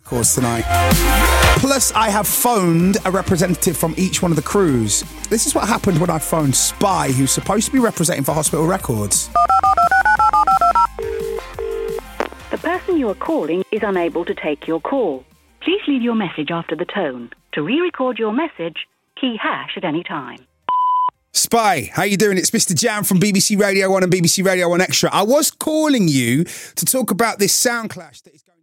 Records tonight. Plus, I have phoned a representative from each one of the crews. This is what happened when I phoned Spy, who's supposed to be representing for Hospital Records. The person you are calling is unable to take your call. Please leave your message after the tone. To re-record your message, key hash at any time. Spy, how you doing? It's Mr. Jam from BBC Radio 1 and BBC Radio 1 Extra. I was calling you to talk about this sound clash that is going